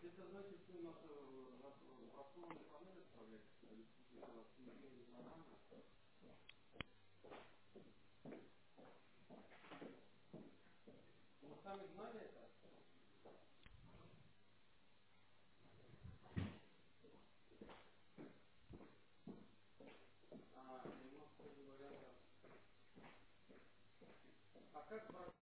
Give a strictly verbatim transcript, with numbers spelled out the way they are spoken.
Это значит, что у нас рассыланные панели отправляются, или у вас ничего нормально? Мы сами знали это? А, немножко говоря, а как